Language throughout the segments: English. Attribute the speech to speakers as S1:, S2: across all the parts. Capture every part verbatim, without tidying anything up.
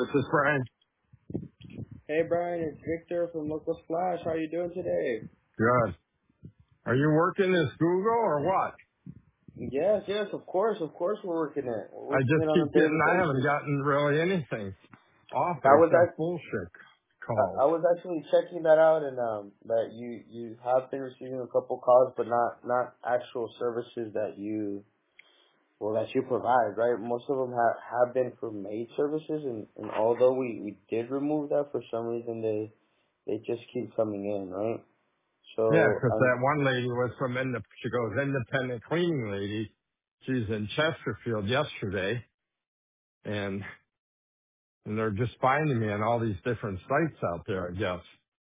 S1: This is Brian.
S2: Hey Brian, it's Victor from Local Splash. How you doing today?
S1: Good. Are you working as Google or what?
S2: Yes, yes, of course, of course we're working it. We're
S1: I
S2: working it
S1: just
S2: on
S1: keep
S2: a daily
S1: getting, I haven't
S2: basis.
S1: gotten really anything
S2: I
S1: offered
S2: was
S1: except
S2: act-
S1: bullshit
S2: I
S1: calls.
S2: I was actually checking that out, and um that you you have been receiving a couple calls, but not not actual services that you well that you provide, right? Most of them have have been for maid services, and and although we we did remove that, for some reason they they just keep coming in, right?
S1: Yeah,
S2: So
S1: 'cause
S2: um
S1: that one lady was from, Indep- she goes, independent cleaning lady. She's in Chesterfield yesterday, and and they're just finding me on all these different sites out there, I guess.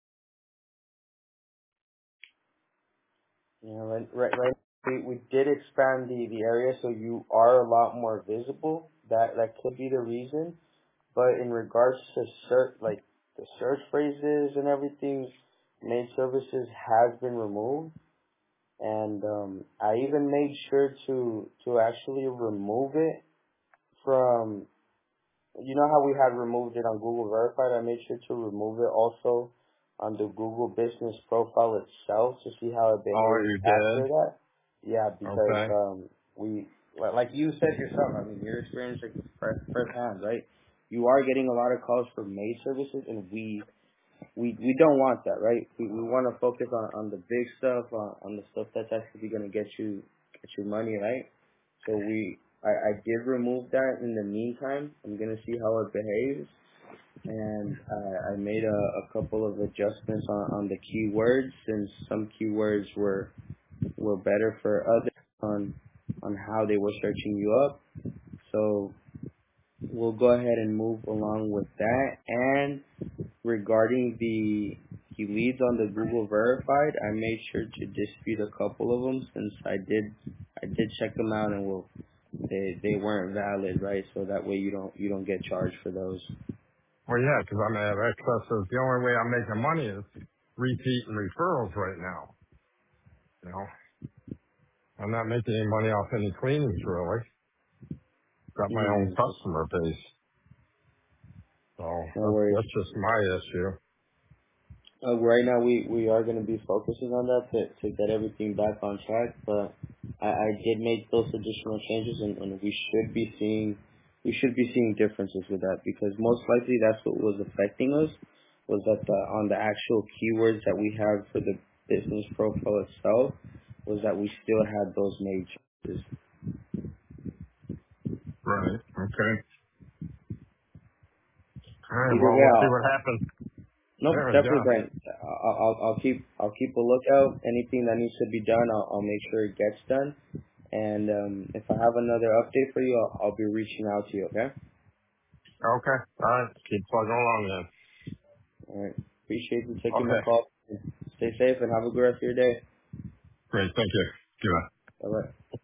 S2: Yeah, right, right, right. We, we did expand the, the area so you are a lot more visible. That that could be the reason. But in regards to search, like the search phrases and everything, maid services has been removed. And um, I even made sure to to actually remove it from. You know how we had removed it on Google Verified? I made sure to remove it also on the Google Business profile itself to see how it
S1: Oh,
S2: behaves
S1: you
S2: after
S1: did?
S2: that. Yeah, because
S1: Okay.
S2: um, we, li- like you said yourself, I mean, your experience like first, firsthand, right? You are getting a lot of calls for maid services, and we we we don't want that, right? We we want to focus on on the big stuff, on, on the stuff that's actually going to get you get you money, right? So we I, I did remove that in the meantime. I'm gonna see how it behaves, and I, I made a, a couple of adjustments on, on the keywords since some keywords were were better for others on on how they were searching you up. So we'll go ahead and move along with that. And regarding the the leads on the Google Verified, I made sure to dispute a couple of them since I did I did check them out and will they they weren't valid, right? So that way you don't you don't get charged for those.
S1: Well, yeah, 'cause I'm at excess. So the only way I'm making money is repeat and referrals right now. You know, I'm not making any money off any cleanings really. Got my own
S2: Mm,
S1: customer base. So
S2: no
S1: that's,
S2: worries.
S1: that's just my issue.
S2: Uh, right now we we are going to be focusing on that to to get everything back on track, but I, I did make those additional changes, and, and we should be seeing we should be seeing differences with that because most likely that's what was affecting us was that the, on the actual keywords that we have for the business profile itself was that we still had those made changes.
S1: Right. Okay. All right.
S2: Either
S1: Well,
S2: way,
S1: we'll see
S2: I'll,
S1: what happens.
S2: nope,
S1: There we go.
S2: definitely, Brent. I'll, I'll I'll keep I'll keep a lookout. Anything that needs to be done, I'll, I'll make sure it gets done. And um, if I have another update for you, I'll, I'll be reaching out to you. Okay.
S1: Okay. All right. Keep plugging along then.
S2: All right. Appreciate you taking my
S1: Okay.
S2: call. Stay safe and have a good rest of your day.
S1: Great. Thank you. Goodbye.
S2: Bye bye.